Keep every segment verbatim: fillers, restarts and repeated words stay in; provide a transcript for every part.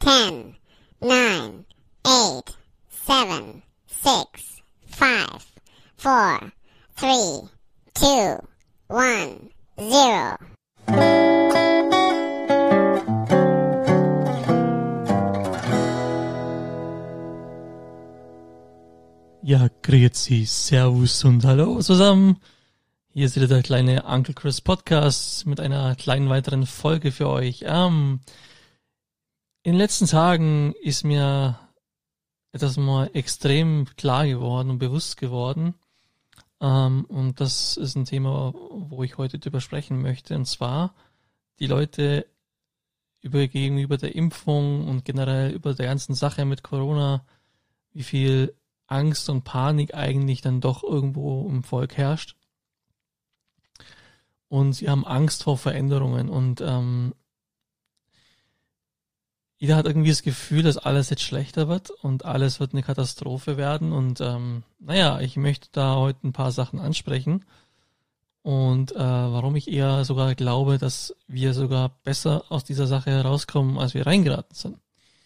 ten, nine, eight, seven, six, five, four, three, two, one, zero. Ja, grüezi, servus und hallo zusammen. Hier ist wieder der kleine Uncle Chris Podcast mit einer kleinen weiteren Folge für euch. Ähm, in den letzten Tagen ist mir etwas mal extrem klar geworden und bewusst geworden. Ähm, und das ist ein Thema, wo ich heute drüber sprechen möchte. Und zwar die Leute über gegenüber der Impfung und generell über der ganzen Sache mit Corona, wie viel Angst und Panik eigentlich dann doch irgendwo im Volk herrscht. Und sie haben Angst vor Veränderungen und ähm, jeder hat irgendwie das Gefühl, dass alles jetzt schlechter wird und alles wird eine Katastrophe werden. Und ähm, naja, ich möchte da heute ein paar Sachen ansprechen und äh, warum ich eher sogar glaube, dass wir sogar besser aus dieser Sache herauskommen, als wir reingeraten sind.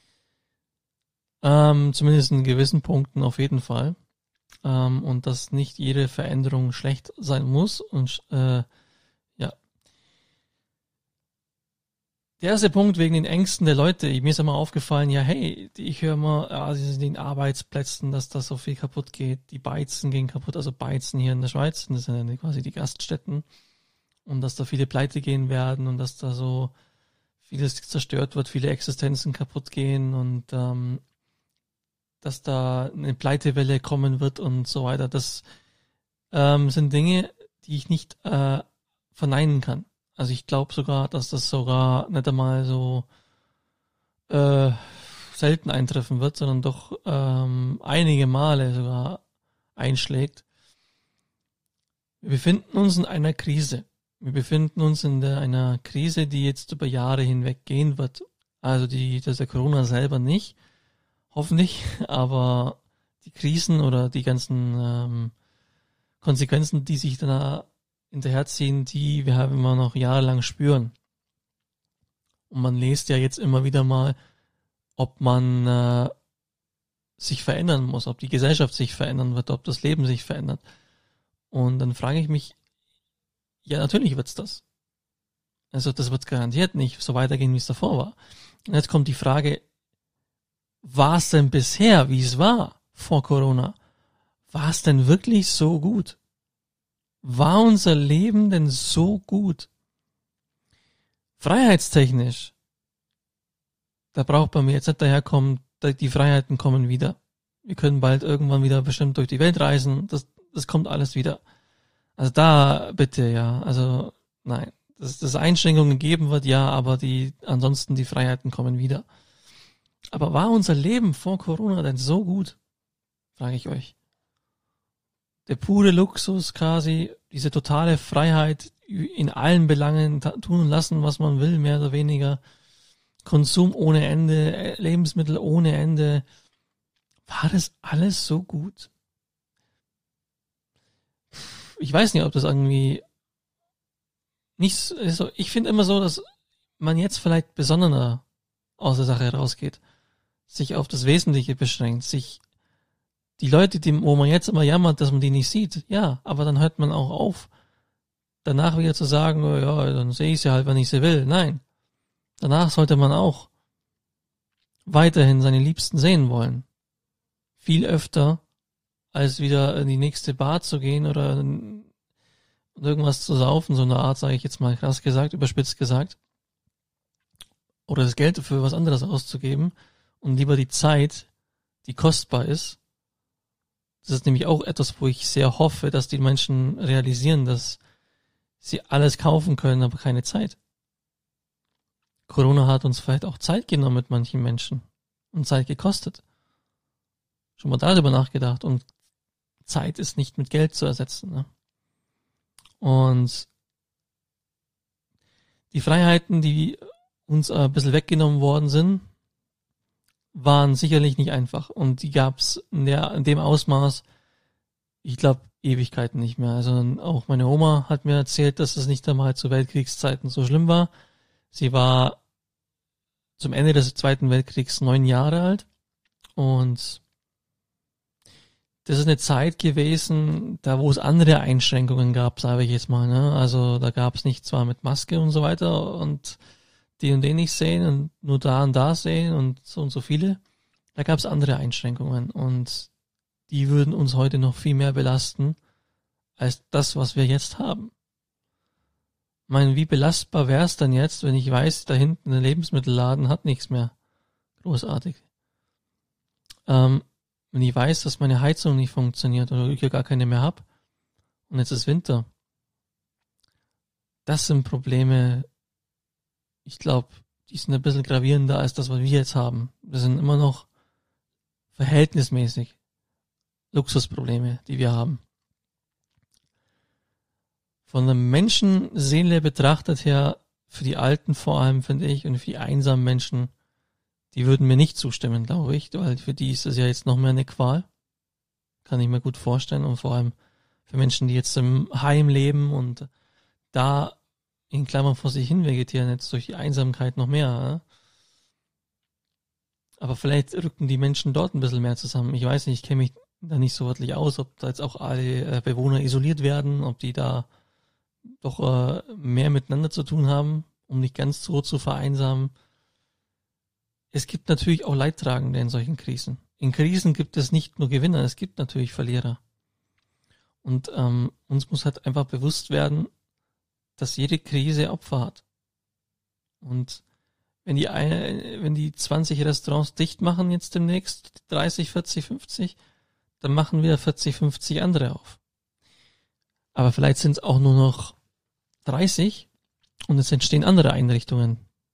Ähm, zumindest in gewissen Punkten auf jeden Fall. Ähm, und dass nicht jede Veränderung schlecht sein muss. Und äh, ja. Der erste Punkt wegen den Ängsten der Leute. Mir ist immer aufgefallen, ja hey, ich höre mal, ja, sie sind in den Arbeitsplätzen, dass da so viel kaputt geht. Die Beizen gehen kaputt, also Beizen hier in der Schweiz, das sind ja quasi die Gaststätten. Und dass da viele pleite gehen werden und dass da so vieles zerstört wird, viele Existenzen kaputt gehen und ähm, dass da eine Pleitewelle kommen wird und so weiter. Das ähm, sind Dinge, die ich nicht äh, verneinen kann. Also ich glaube sogar, dass das sogar nicht einmal so äh, selten eintreffen wird, sondern doch ähm, einige Male sogar einschlägt. Wir befinden uns in einer Krise. Wir befinden uns in der, einer Krise, die jetzt über Jahre hinweg gehen wird. Also die, das ist der Corona selber nicht. Hoffentlich, aber die Krisen oder die ganzen ähm, Konsequenzen, die sich da hinterherziehen, die wir haben immer noch jahrelang spüren. Und man liest ja jetzt immer wieder mal, ob man äh, sich verändern muss, ob die Gesellschaft sich verändern wird, ob das Leben sich verändert. Und dann frage ich mich, ja natürlich wird's das. Also das wird garantiert nicht so weitergehen, wie es davor war. Und jetzt kommt die Frage, war es denn bisher, wie es war vor Corona? War es denn wirklich so gut? War unser Leben denn so gut? Freiheitstechnisch, da braucht bei mir jetzt nicht daherkommen, die Freiheiten kommen wieder. Wir können bald irgendwann wieder bestimmt durch die Welt reisen. Das, das kommt alles wieder. Also da bitte, ja. Also nein, dass das Einschränkungen geben wird, ja, aber die ansonsten die Freiheiten kommen wieder. Aber war unser Leben vor Corona denn so gut? Frage ich euch. Der pure Luxus quasi, diese totale Freiheit in allen Belangen tun und lassen, was man will, mehr oder weniger. Konsum ohne Ende, Lebensmittel ohne Ende. War das alles so gut? Ich weiß nicht, ob das irgendwie nicht so, ich finde immer so, dass man jetzt vielleicht besonderer aus der Sache rausgeht, sich auf das Wesentliche beschränkt, sich die Leute, die, wo man jetzt immer jammert, dass man die nicht sieht, ja, aber dann hört man auch auf, danach wieder zu sagen, oh ja, dann sehe ich sie halt, wenn ich sie will. Nein, danach sollte man auch weiterhin seine Liebsten sehen wollen. Viel öfter, als wieder in die nächste Bar zu gehen oder irgendwas zu saufen, so eine Art, sage ich jetzt mal krass gesagt, überspitzt gesagt. Oder das Geld für was anderes auszugeben und lieber die Zeit, die kostbar ist. Das ist nämlich auch etwas, wo ich sehr hoffe, dass die Menschen realisieren, dass sie alles kaufen können, aber keine Zeit. Corona hat uns vielleicht auch Zeit genommen mit manchen Menschen und Zeit gekostet. Schon mal darüber nachgedacht und Zeit ist nicht mit Geld zu ersetzen. Ne? Und die Freiheiten, die uns ein bisschen weggenommen worden sind, waren sicherlich nicht einfach. Und die gab es in, der, in dem Ausmaß, ich glaube, Ewigkeiten nicht mehr. Also auch meine Oma hat mir erzählt, dass es nicht einmal zu Weltkriegszeiten so schlimm war. Sie war zum Ende des Zweiten Weltkriegs neun Jahre alt und das ist eine Zeit gewesen, da wo es andere Einschränkungen gab, sage ich jetzt mal. Ne? Also da gab es nicht zwar mit Maske und so weiter und die und den nicht sehen und nur da und da sehen und so und so viele. Da gab es andere Einschränkungen und die würden uns heute noch viel mehr belasten als das, was wir jetzt haben. Ich meine, wie belastbar wäre es dann jetzt, wenn ich weiß, da hinten der Lebensmittelladen hat nichts mehr. Großartig. Ähm, wenn ich weiß, dass meine Heizung nicht funktioniert oder ich ja gar keine mehr habe und jetzt ist Winter. Das sind Probleme, ich glaube, die sind ein bisschen gravierender als das, was wir jetzt haben. Das sind immer noch verhältnismäßig Luxusprobleme, die wir haben. Von der Menschenseele betrachtet her, für die Alten vor allem, finde ich, und für die einsamen Menschen, die würden mir nicht zustimmen, glaube ich, weil für die ist das ja jetzt noch mehr eine Qual. Kann ich mir gut vorstellen. Und vor allem für Menschen, die jetzt im Heim leben und da in Klammern vor sich hin vegetieren, jetzt durch die Einsamkeit noch mehr. Ja? Aber vielleicht rücken die Menschen dort ein bisschen mehr zusammen. Ich weiß nicht, ich kenne mich da nicht so wirklich aus, ob da jetzt auch alle Bewohner isoliert werden, ob die da doch äh, mehr miteinander zu tun haben, um nicht ganz so zu vereinsamen. Es gibt natürlich auch Leidtragende in solchen Krisen. In Krisen gibt es nicht nur Gewinner, es gibt natürlich Verlierer. Und ähm, uns muss halt einfach bewusst werden, dass jede Krise Opfer hat. Und wenn die eine, wenn die zwanzig Restaurants dicht machen jetzt demnächst, dreißig, vierzig, fünfzig, dann machen wir vierzig, fünfzig andere auf. Aber vielleicht sind es auch nur noch dreißig und es entstehen andere Einrichtungen.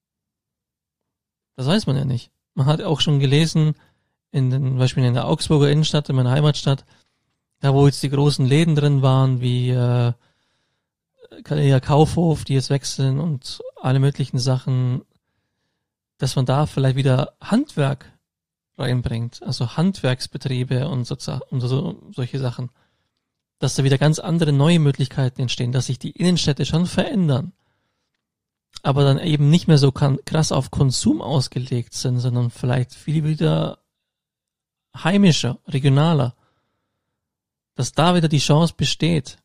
Das weiß man ja nicht. Man hat auch schon gelesen, in den, zum Beispiel in der Augsburger Innenstadt, in meiner Heimatstadt, da wo jetzt die großen Läden drin waren, wie äh, der Kaufhof, die jetzt wechseln und alle möglichen Sachen, dass man da vielleicht wieder Handwerk reinbringt, also Handwerksbetriebe und, so, und so, solche Sachen. Dass da wieder ganz andere neue Möglichkeiten entstehen, dass sich die Innenstädte schon verändern, aber dann eben nicht mehr so krass auf Konsum ausgelegt sind, sondern vielleicht viel wieder heimischer, regionaler, dass da wieder die Chance besteht.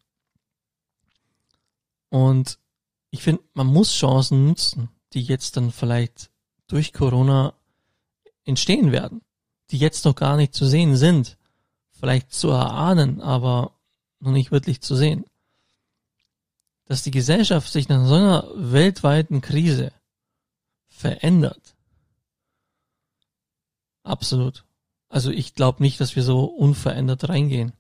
Und ich finde, man muss Chancen nutzen, die jetzt dann vielleicht durch Corona entstehen werden, die jetzt noch gar nicht zu sehen sind, vielleicht zu erahnen, aber noch nicht wirklich zu sehen. Dass die Gesellschaft sich nach so einer weltweiten Krise verändert. Absolut. Also ich glaube nicht, dass wir so unverändert reingehen.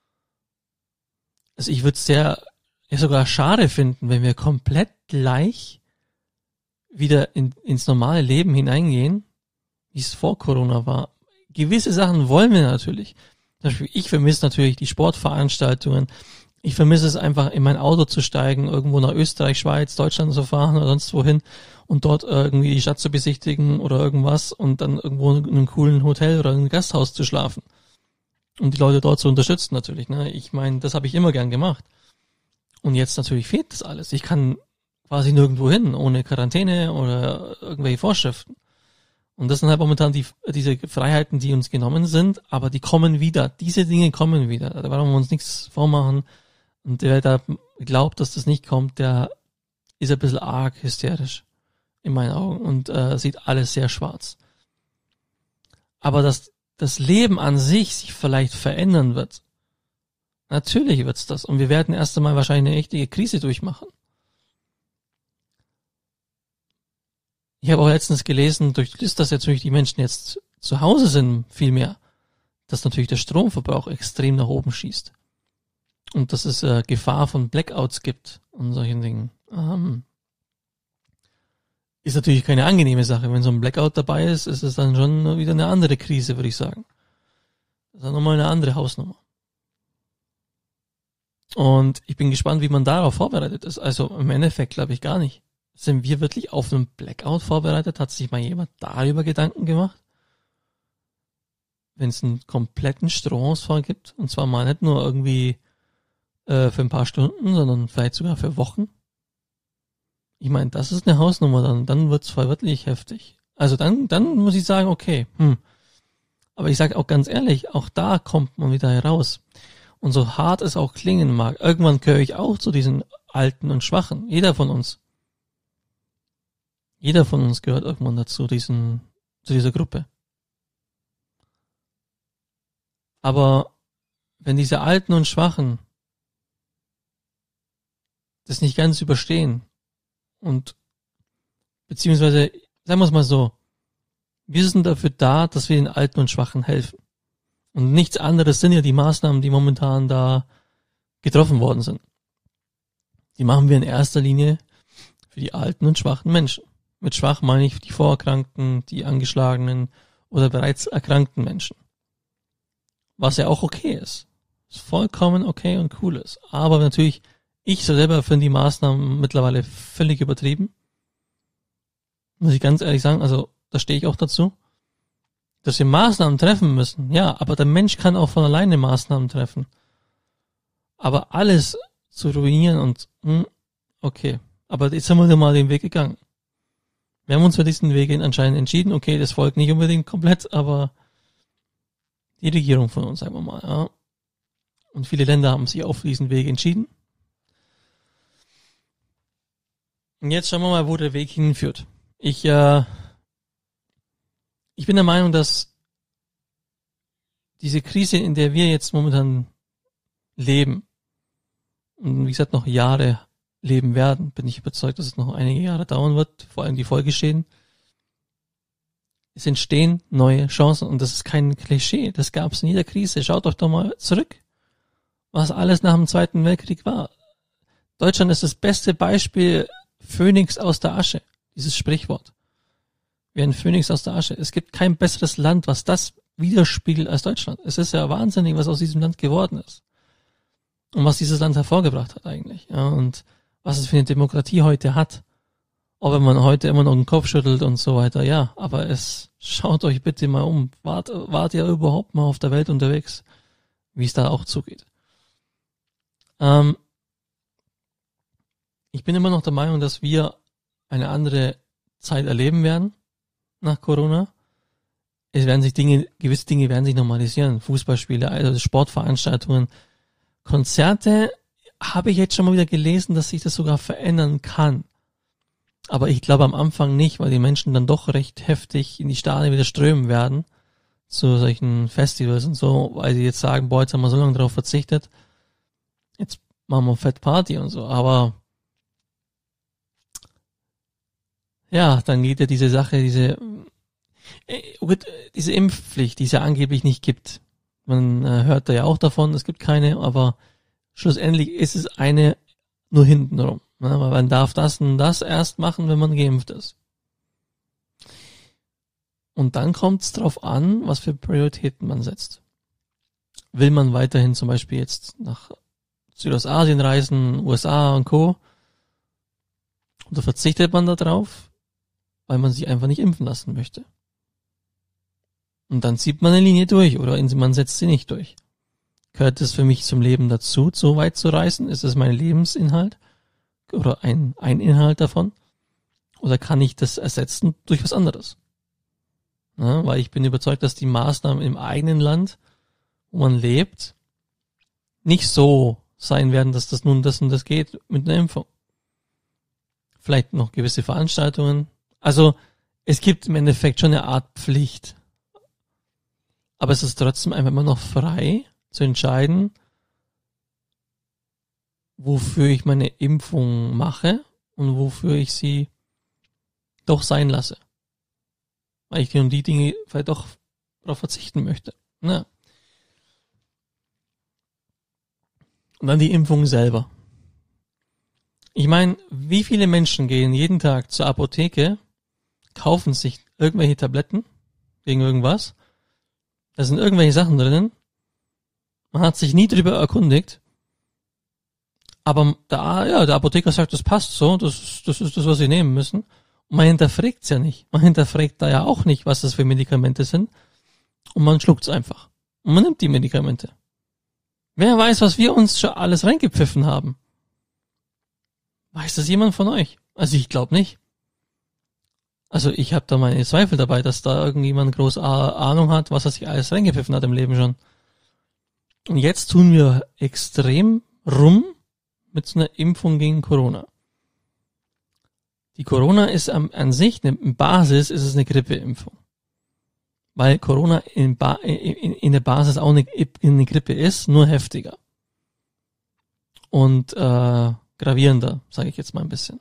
Also ich würde es sehr, ja sogar schade finden, wenn wir komplett gleich wieder in, ins normale Leben hineingehen, wie es vor Corona war. Gewisse Sachen wollen wir natürlich. Zum Beispiel, ich vermisse natürlich die Sportveranstaltungen. Ich vermisse es einfach, in mein Auto zu steigen, irgendwo nach Österreich, Schweiz, Deutschland zu fahren oder sonst wohin und dort irgendwie die Stadt zu besichtigen oder irgendwas und dann irgendwo in einem coolen Hotel oder einem Gasthaus zu schlafen. Und die Leute dort zu unterstützen natürlich. Ne? Ich meine, das habe ich immer gern gemacht. Und jetzt natürlich fehlt das alles. Ich kann quasi nirgendwo hin, ohne Quarantäne oder irgendwelche Vorschriften. Und das sind halt momentan die, diese Freiheiten, die uns genommen sind, aber die kommen wieder. Diese Dinge kommen wieder. Da wollen wir uns nichts vormachen. Und der, der glaubt, dass das nicht kommt, der ist ein bisschen arg hysterisch in meinen Augen und äh, sieht alles sehr schwarz. Aber dass das Leben an sich sich vielleicht verändern wird, natürlich wird's das. Und wir werden erst einmal wahrscheinlich eine richtige Krise durchmachen. Ich habe auch letztens gelesen, durch das, dass jetzt natürlich die Menschen jetzt zu Hause sind, viel mehr, dass natürlich der Stromverbrauch extrem nach oben schießt. Und dass es äh, Gefahr von Blackouts gibt und solchen Dingen. Ähm, ist natürlich keine angenehme Sache. Wenn so ein Blackout dabei ist, ist es dann schon wieder eine andere Krise, würde ich sagen. Das ist dann nochmal eine andere Hausnummer. Und ich bin gespannt, wie man darauf vorbereitet ist. Also im Endeffekt glaube ich gar nicht. Sind wir wirklich auf einen Blackout vorbereitet? Hat sich mal jemand darüber Gedanken gemacht? Wenn es einen kompletten Stromausfall gibt, und zwar mal nicht nur irgendwie äh, für ein paar Stunden, sondern vielleicht sogar für Wochen. Ich meine, das ist eine Hausnummer, dann, dann wird's voll wirklich heftig. Also dann, dann muss ich sagen, okay, hm. Aber ich sage auch ganz ehrlich, auch da kommt man wieder heraus. Und so hart es auch klingen mag, irgendwann gehöre ich auch zu diesen Alten und Schwachen. Jeder von uns. Jeder von uns gehört irgendwann dazu, diesen, zu dieser Gruppe. Aber wenn diese Alten und Schwachen das nicht ganz überstehen und beziehungsweise, sagen wir es mal so, wir sind dafür da, dass wir den Alten und Schwachen helfen. Und nichts anderes sind ja die Maßnahmen, die momentan da getroffen worden sind. Die machen wir in erster Linie für die alten und schwachen Menschen. Mit schwach meine ich die Vorerkrankten, die Angeschlagenen oder bereits erkrankten Menschen. Was ja auch okay ist. Ist vollkommen okay und cool ist. Aber natürlich, ich selber finde die Maßnahmen mittlerweile völlig übertrieben. Muss ich ganz ehrlich sagen, also da stehe ich auch dazu, dass wir Maßnahmen treffen müssen. Ja, aber der Mensch kann auch von alleine Maßnahmen treffen. Aber alles zu ruinieren und, hm, okay. Aber jetzt haben wir mal den Weg gegangen. Wir haben uns für diesen Weg anscheinend entschieden. Okay, das Volk nicht unbedingt komplett, aber die Regierung von uns, sagen wir mal. Ja. Und viele Länder haben sich auch für diesen Weg entschieden. Und jetzt schauen wir mal, wo der Weg hinführt. Ich, äh, ich bin der Meinung, dass diese Krise, in der wir jetzt momentan leben, und wie gesagt noch Jahre leben werden, bin ich überzeugt, dass es noch einige Jahre dauern wird, vor allem die Folgeschäden. Es entstehen neue Chancen und das ist kein Klischee, das gab es in jeder Krise. Schaut euch doch mal zurück, was alles nach dem Zweiten Weltkrieg war. Deutschland ist das beste Beispiel, Phönix aus der Asche, dieses Sprichwort. Wie ein Phönix aus der Asche. Es gibt kein besseres Land, was das widerspiegelt als Deutschland. Es ist ja wahnsinnig, was aus diesem Land geworden ist. Und was dieses Land hervorgebracht hat eigentlich. Ja, und was es für eine Demokratie heute hat. Auch wenn man heute immer noch den Kopf schüttelt und so weiter. Ja, aber es, schaut euch bitte mal um. Wart, wart ihr überhaupt mal auf der Welt unterwegs, wie es da auch zugeht. Ähm, ich bin immer noch der Meinung, dass wir eine andere Zeit erleben werden nach Corona. Es werden sich Dinge, gewisse Dinge werden sich normalisieren. Fußballspiele, also Sportveranstaltungen, Konzerte, habe ich jetzt schon mal wieder gelesen, dass sich das sogar verändern kann. Aber ich glaube am Anfang nicht, weil die Menschen dann doch recht heftig in die Stadien wieder strömen werden zu solchen Festivals und so, weil sie jetzt sagen, boah, jetzt haben wir so lange darauf verzichtet, jetzt machen wir Fett Party und so. Aber ja, dann geht ja diese Sache, diese äh, diese Impfpflicht, die es ja angeblich nicht gibt. Man äh, hört da ja auch davon, es gibt keine, aber schlussendlich ist es eine nur hintenrum. Ne? Weil man darf das und das erst machen, wenn man geimpft ist. Und dann kommt es drauf an, was für Prioritäten man setzt. Will man weiterhin zum Beispiel jetzt nach Südostasien reisen, U S A und Co. Oder verzichtet man da drauf, weil man sich einfach nicht impfen lassen möchte. Und dann zieht man eine Linie durch oder man setzt sie nicht durch. Gehört es für mich zum Leben dazu, so weit zu reisen? Ist es mein Lebensinhalt oder ein, ein Inhalt davon? Oder kann ich das ersetzen durch was anderes? Ja, weil ich bin überzeugt, dass die Maßnahmen im eigenen Land, wo man lebt, nicht so sein werden, dass das nun das und das geht mit einer Impfung. Vielleicht noch gewisse Veranstaltungen. Also es gibt im Endeffekt schon eine Art Pflicht. Aber es ist trotzdem einfach immer noch frei zu entscheiden, wofür ich meine Impfung mache und wofür ich sie doch sein lasse. Weil ich um die Dinge vielleicht doch darauf verzichten möchte. Ja. Und dann die Impfung selber. Ich meine, wie viele Menschen gehen jeden Tag zur Apotheke, kaufen sich irgendwelche Tabletten gegen irgendwas, da sind irgendwelche Sachen drinnen, man hat sich nie drüber erkundigt, aber da, ja, der Apotheker sagt, das passt so, das, das ist das, was sie nehmen müssen. Und man hinterfragt es ja nicht. Man hinterfragt da ja auch nicht, was das für Medikamente sind. Und man schluckt es einfach. Und man nimmt die Medikamente. Wer weiß, was wir uns schon alles reingepfiffen haben? Weiß das jemand von euch? Also ich glaube nicht. Also ich habe da meine Zweifel dabei, dass da irgendjemand groß Ahnung hat, was er sich alles reingepfiffen hat im Leben schon. Und jetzt tun wir extrem rum mit so einer Impfung gegen Corona. Die Corona ist am, an sich, eine, in Basis ist es eine Grippeimpfung. Weil Corona in, ba, in, in der Basis auch eine, eine Grippe ist, nur heftiger. Und äh, gravierender, sage ich jetzt mal ein bisschen.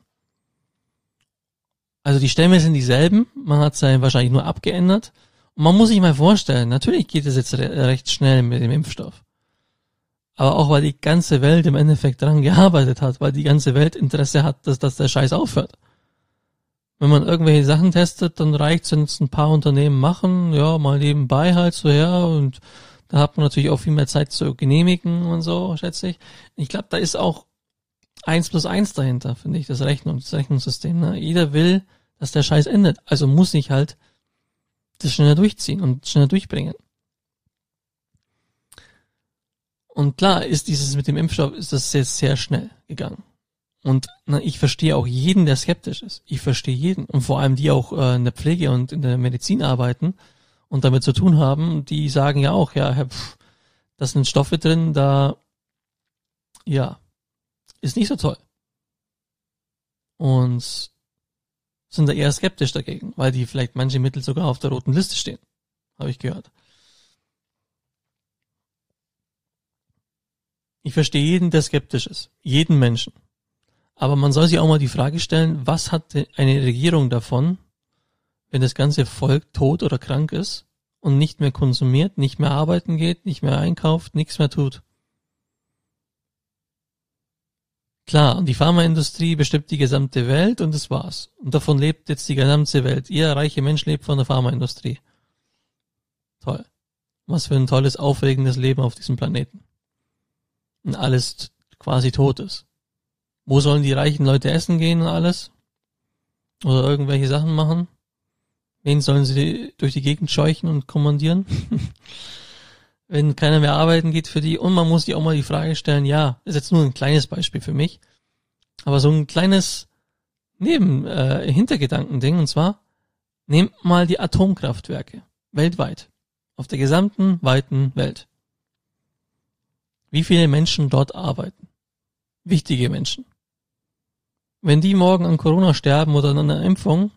Also die Stämme sind dieselben, man hat es ja wahrscheinlich nur abgeändert. Und man muss sich mal vorstellen, natürlich geht es jetzt re- recht schnell mit dem Impfstoff. Aber auch, weil die ganze Welt im Endeffekt daran gearbeitet hat, weil die ganze Welt Interesse hat, dass, dass der Scheiß aufhört. Wenn man irgendwelche Sachen testet, dann reicht's, wenn es ein paar Unternehmen machen, ja, mal nebenbei halt so, ja, und da hat man natürlich auch viel mehr Zeit zu genehmigen und so, schätze ich. Ich glaube, da ist auch eins plus eins dahinter, finde ich, das Rechnung, das Rechnungssystem. Ne? Jeder will, dass der Scheiß endet, also muss ich halt das schneller durchziehen und schneller durchbringen. Und klar ist dieses mit dem Impfstoff, ist das jetzt sehr schnell gegangen. Und na, ich verstehe auch jeden, der skeptisch ist. Ich verstehe jeden. Und vor allem die auch äh, in der Pflege und in der Medizin arbeiten und damit zu tun haben, die sagen ja auch, ja, pff, da sind Stoffe drin, da, ja, ist nicht so toll. Und sind da eher skeptisch dagegen, weil die vielleicht manche Mittel sogar auf der roten Liste stehen. Habe ich gehört. Ich verstehe jeden, der skeptisch ist. Jeden Menschen. Aber man soll sich auch mal die Frage stellen, was hat eine Regierung davon, wenn das ganze Volk tot oder krank ist und nicht mehr konsumiert, nicht mehr arbeiten geht, nicht mehr einkauft, nichts mehr tut? Klar, und die Pharmaindustrie bestimmt die gesamte Welt und das war's. Und davon lebt jetzt die gesamte Welt. Ihr reiche Mensch lebt von der Pharmaindustrie. Toll. Was für ein tolles, aufregendes Leben auf diesem Planeten. Und alles quasi tot ist. Wo sollen die reichen Leute essen gehen und alles? Oder irgendwelche Sachen machen? Wen sollen sie durch die Gegend scheuchen und kommandieren? Wenn keiner mehr arbeiten geht für die. Und man muss sich auch mal die Frage stellen, ja, ist jetzt nur ein kleines Beispiel für mich, aber so ein kleines Neben, äh, Hintergedankending, und zwar, nehmt mal die Atomkraftwerke weltweit, auf der gesamten weiten Welt. Wie viele Menschen dort arbeiten? Wichtige Menschen. Wenn die morgen an Corona sterben oder an einer Impfung,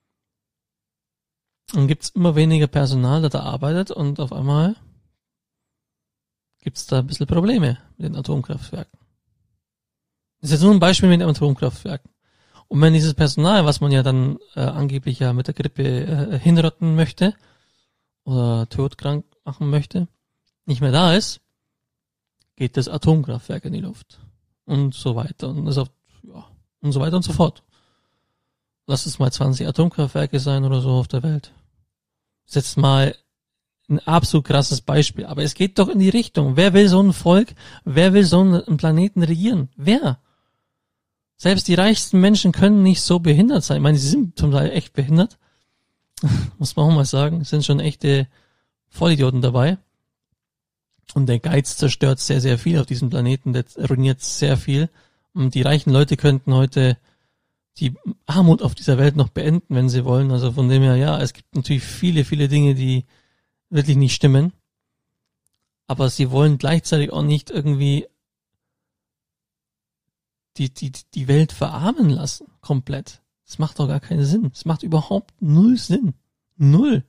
dann gibt's immer weniger Personal, das da arbeitet und auf einmal gibt's da ein bisschen Probleme mit den Atomkraftwerken. Das ist jetzt nur ein Beispiel mit den Atomkraftwerken. Und wenn dieses Personal, was man ja dann äh, angeblich ja mit der Grippe äh, hinrotten möchte oder todkrank machen möchte, nicht mehr da ist, geht das Atomkraftwerk in die Luft. Und so weiter. Und das auf, ja, und so weiter und so fort. Lass es mal zwanzig Atomkraftwerke sein oder so auf der Welt. Setzt mal ein absolut krasses Beispiel. Aber es geht doch in die Richtung. Wer will so ein Volk? Wer will so einen Planeten regieren? Wer? Selbst die reichsten Menschen können nicht so behindert sein. Ich meine, sie sind zum Teil echt behindert. Muss man auch mal sagen. Es sind schon echte Vollidioten dabei. Und der Geiz zerstört sehr, sehr viel auf diesem Planeten. Der ruiniert sehr viel. Und die reichen Leute könnten heute die Armut auf dieser Welt noch beenden, wenn sie wollen. Also von dem her, ja, es gibt natürlich viele, viele Dinge, die wirklich nicht stimmen. Aber sie wollen gleichzeitig auch nicht irgendwie die, die, die Welt verarmen lassen. Komplett. Das macht doch gar keinen Sinn. Das macht überhaupt null Sinn. Null.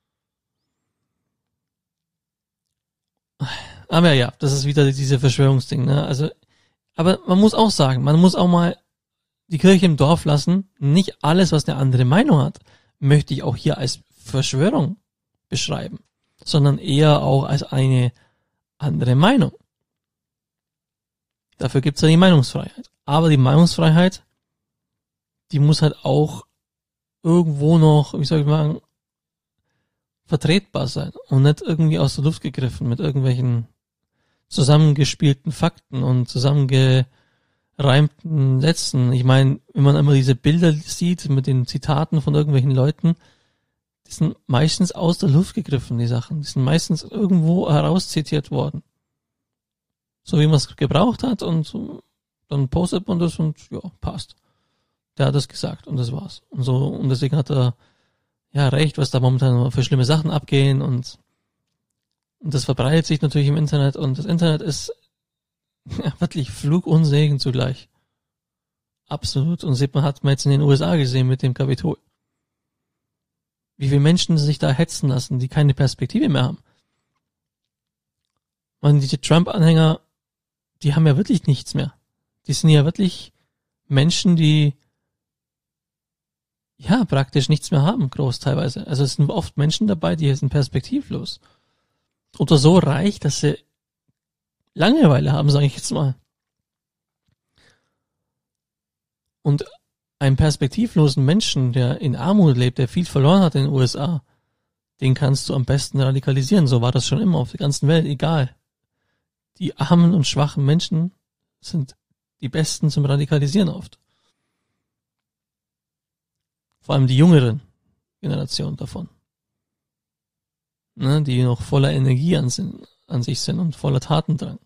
Aber ja, das ist wieder diese Verschwörungsding, ne? Also, aber man muss auch sagen, man muss auch mal die Kirche im Dorf lassen. Nicht alles, was eine andere Meinung hat, möchte ich auch hier als Verschwörung beschreiben, sondern eher auch als eine andere Meinung. Dafür gibt's ja die Meinungsfreiheit. Aber die Meinungsfreiheit, die muss halt auch irgendwo noch, wie soll ich sagen, vertretbar sein und nicht irgendwie aus der Luft gegriffen mit irgendwelchen zusammengespielten Fakten und zusammengereimten Sätzen. Ich meine, wenn man immer diese Bilder sieht mit den Zitaten von irgendwelchen Leuten, die sind meistens aus der Luft gegriffen, die Sachen. Die sind meistens irgendwo herauszitiert worden. So wie man es gebraucht hat und so, dann postet man das und ja, passt. Der hat das gesagt und das war's. Und so, und deswegen hat er ja recht, was da momentan für schlimme Sachen abgehen und, und das verbreitet sich natürlich im Internet und das Internet ist ja, wirklich Fluch und Segen zugleich. Absolut. Und sieht man, hat man jetzt in den U S A gesehen mit dem Kapitol. Wie viele Menschen sich da hetzen lassen, die keine Perspektive mehr haben. Und diese Trump-Anhänger, die haben ja wirklich nichts mehr. Die sind ja wirklich Menschen, die ja praktisch nichts mehr haben, groß teilweise. Also es sind oft Menschen dabei, die sind perspektivlos. Oder so reich, dass sie Langeweile haben, sage ich jetzt mal. Und einen perspektivlosen Menschen, der in Armut lebt, der viel verloren hat in den U S A, den kannst du am besten radikalisieren. So war das schon immer auf der ganzen Welt, egal. Die armen und schwachen Menschen sind die besten zum Radikalisieren oft. Vor allem die jüngeren Generationen davon. Ne, die noch voller Energie an, sind, an sich sind und voller Tatendrang.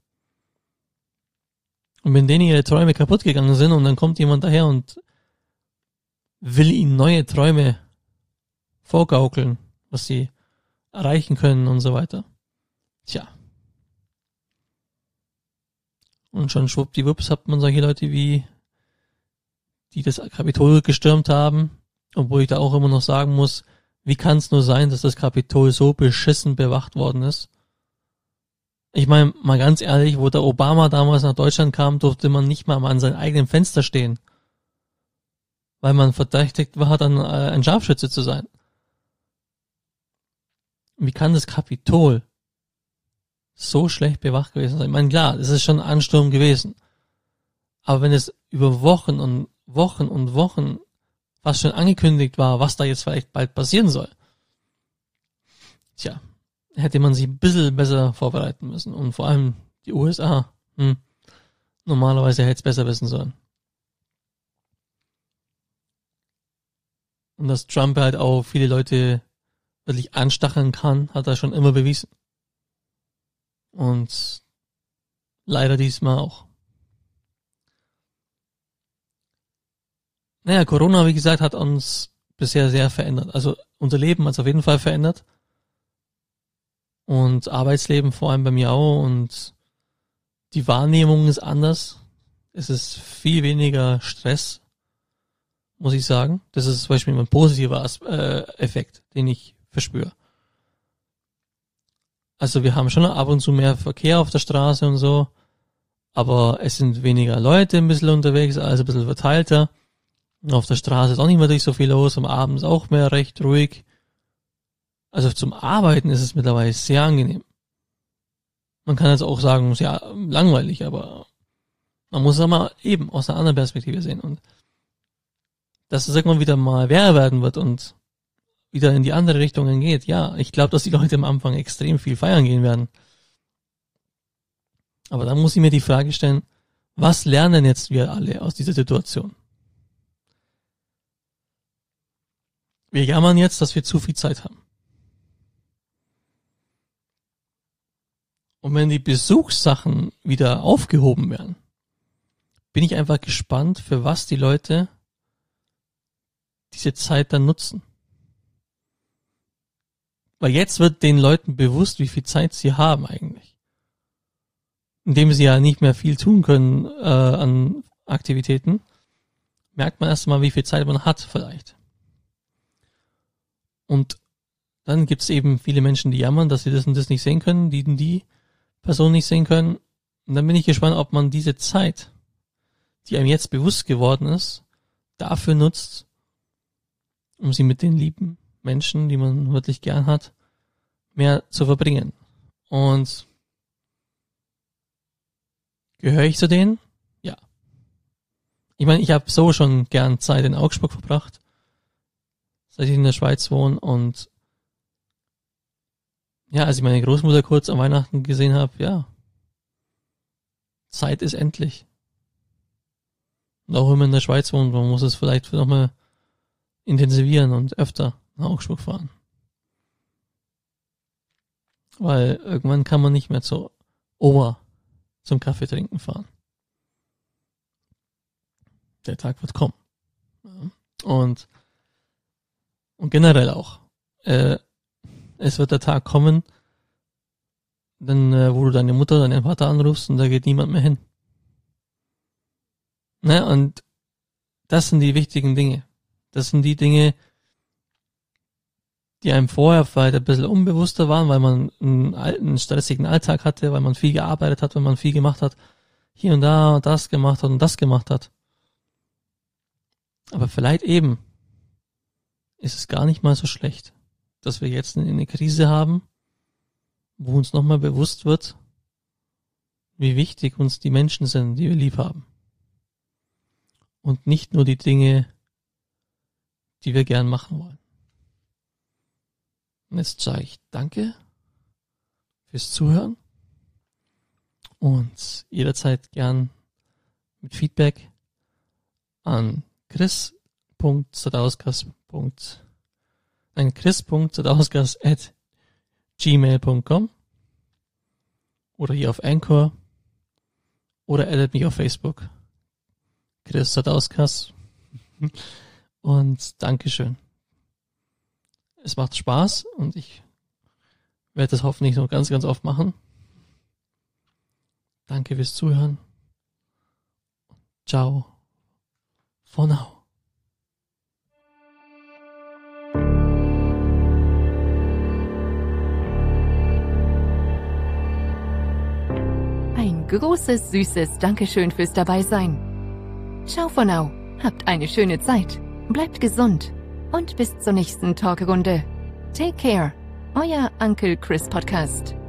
Und wenn denen ihre Träume kaputt gegangen sind und dann kommt jemand daher und will ihnen neue Träume vorgaukeln, was sie erreichen können und so weiter. Tja. Und schon schwuppdiwupps hat man solche Leute wie, die das Kapitol gestürmt haben, obwohl ich da auch immer noch sagen muss, wie kann es nur sein, dass das Kapitol so beschissen bewacht worden ist? Ich meine, mal ganz ehrlich, wo der Obama damals nach Deutschland kam, durfte man nicht mal an seinem eigenen Fenster stehen. Weil man verdächtigt war, dann äh, ein Scharfschütze zu sein. Wie kann das Kapitol so schlecht bewacht gewesen sein? Ich meine, klar, es ist schon ein Ansturm gewesen. Aber wenn es über Wochen und Wochen und Wochen fast schon angekündigt war, was da jetzt vielleicht bald passieren soll, tja, hätte man sich ein bisschen besser vorbereiten müssen. Und vor allem die U S A, hm, normalerweise hätte es besser wissen sollen. Und dass Trump halt auch viele Leute wirklich anstacheln kann, hat er schon immer bewiesen. Und leider diesmal auch. Naja, Corona, wie gesagt, hat uns bisher sehr verändert. Also unser Leben hat es auf jeden Fall verändert. Und Arbeitsleben vor allem bei mir auch. Und die Wahrnehmung ist anders. Es ist viel weniger Stress, muss ich sagen. Das ist zum Beispiel ein positiver äh, Effekt, den ich verspüre. Also wir haben schon ab und zu mehr Verkehr auf der Straße und so, aber es sind weniger Leute ein bisschen unterwegs, also ein bisschen verteilter. Auf der Straße ist auch nicht mehr so viel los, am Abend ist auch mehr recht ruhig. Also zum Arbeiten ist es mittlerweile sehr angenehm. Man kann jetzt auch sagen, sehr langweilig, aber man muss es mal eben aus einer anderen Perspektive sehen. Und dass es irgendwann wieder mal mehr werden wird und wieder in die andere Richtung geht, ja, ich glaube, dass die Leute am Anfang extrem viel feiern gehen werden. Aber dann muss ich mir die Frage stellen, was lernen jetzt wir alle aus dieser Situation? Wir jammern jetzt, dass wir zu viel Zeit haben. Und wenn die Besuchssachen wieder aufgehoben werden, bin ich einfach gespannt, für was die Leute diese Zeit dann nutzen. Weil jetzt wird den Leuten bewusst, wie viel Zeit sie haben eigentlich. Indem sie ja nicht mehr viel tun können äh, an Aktivitäten, merkt man erst mal, wie viel Zeit man hat vielleicht. Und dann gibt's eben viele Menschen, die jammern, dass sie das und das nicht sehen können, die die Person nicht sehen können. Und dann bin ich gespannt, ob man diese Zeit, die einem jetzt bewusst geworden ist, dafür nutzt, um sie mit den lieben Menschen, die man wirklich gern hat, mehr zu verbringen. Und gehöre ich zu denen? Ja. Ich meine, ich habe so schon gern Zeit in Augsburg verbracht, seit ich in der Schweiz wohne. Und ja, als ich meine Großmutter kurz an Weihnachten gesehen habe, ja, Zeit ist endlich. Und auch wenn man in der Schweiz wohnt, man muss es vielleicht nochmal intensivieren und öfter nach Augsburg fahren. Weil irgendwann kann man nicht mehr zur Oma zum Kaffee trinken fahren. Der Tag wird kommen. Und, und generell auch. Äh, es wird der Tag kommen, dann, äh, wo du deine Mutter, deinen Vater anrufst und da geht niemand mehr hin. Ne? Und das sind die wichtigen Dinge. Das sind die Dinge, die einem vorher vielleicht ein bisschen unbewusster waren, weil man einen, einen stressigen Alltag hatte, weil man viel gearbeitet hat, weil man viel gemacht hat, hier und da und das gemacht hat und das gemacht hat. Aber vielleicht eben ist es gar nicht mal so schlecht, dass wir jetzt eine Krise haben, wo uns nochmal bewusst wird, wie wichtig uns die Menschen sind, die wir lieb haben. Und nicht nur die Dinge, die wir gern machen wollen. Und jetzt sage ich Danke fürs Zuhören und jederzeit gern mit Feedback an chris.zadauskas. Nein, chris.zadauskas at gmail punkt com oder hier auf Anchor oder addet mich auf Facebook. Chris Zadauskas. Und Dankeschön. Es macht Spaß und ich werde das hoffentlich noch ganz, ganz oft machen. Danke fürs Zuhören. Ciao. For now. Ein großes, süßes Dankeschön fürs Dabeisein. Ciao for now. Habt eine schöne Zeit. Bleibt gesund. Und bis zur nächsten Talkrunde. Take care. Euer Uncle Chris Podcast.